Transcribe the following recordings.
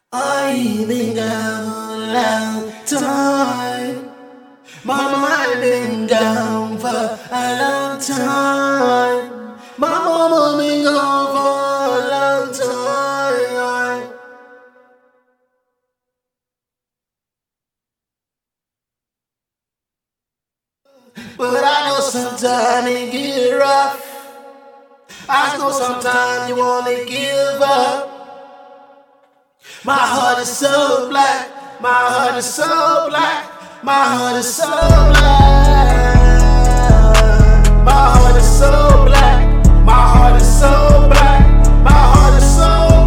I've been gone a long time. Mama, I've been gone for a long time. My mama been gone for a long time. But I know sometimes it get rough. I know sometimes you wanna give up. My heart is so black, my heart is so black, my heart is so black. My heart is so black, my heart is so black, my heart is so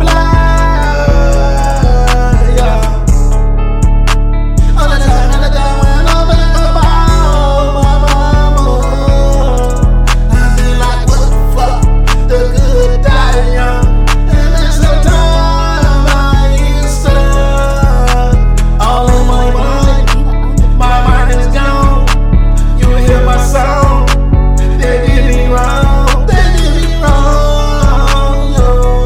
black. Yeah. All the time when I think about my mama, I feel like what the fuck, the good die young. And there's no time I used to. All in my mind is gone. You hear my song, they did me wrong, they did me wrong, yo.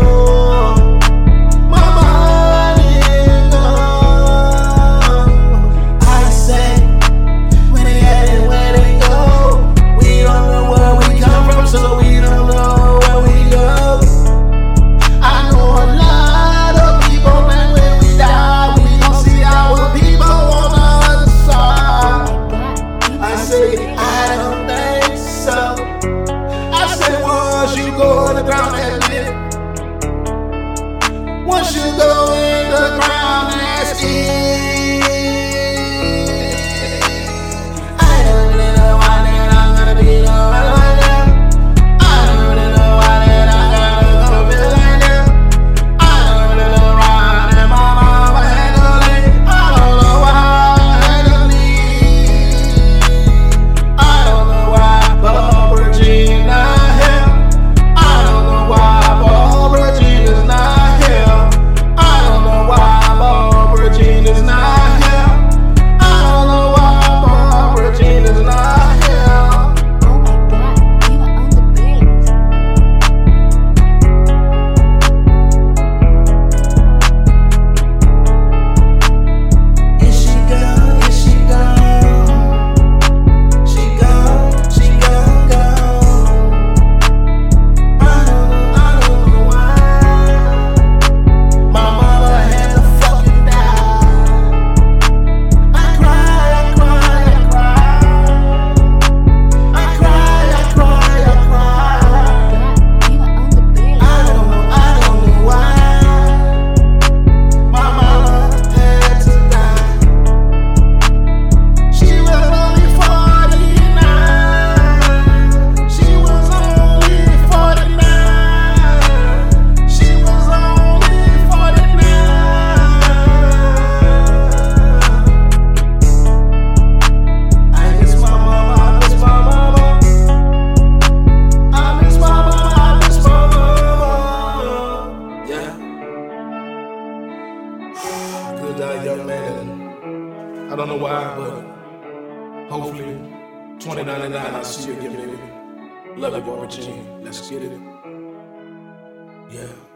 My mind is gone. I say, when they at and where they go, we don't know where we come from, so we don't know where we go. I know a lot of people, man, when we die, we gon' see our people on the other side. I say, I don't think so. I say, once you go on the ground, that's it. Once you go in the ground, that's it. I don't really know why that I'm gonna be alright like that. I don't really know why that I gotta feel like that. I don't really know why that my mama had to leave. I don't know why I had to leave. I don't know why Barbara Jean not here. I don't know why Barbara Jean is not here. I don't know why Barbara Jean is not here. I don't know why Barbara Jean is not here. Oh my god, you are on the bass. Is she gone? Is she gone? She gone, she gone, gone. I don't know why. My mama had to fucking die. I cry, I cry, I cry. I cry, I cry, I cry. God, you are on the bass. I don't know why. My mama had to die. She was only 49. She was only 49. She was only 49. I miss my mama, I miss my mama. I miss my mama, I miss my mama. Yeah. Good die, young man. I don't know why, but hopefully 2099 I'll see you again, baby. Love you, Barbara Jean. Let's get it. Yeah.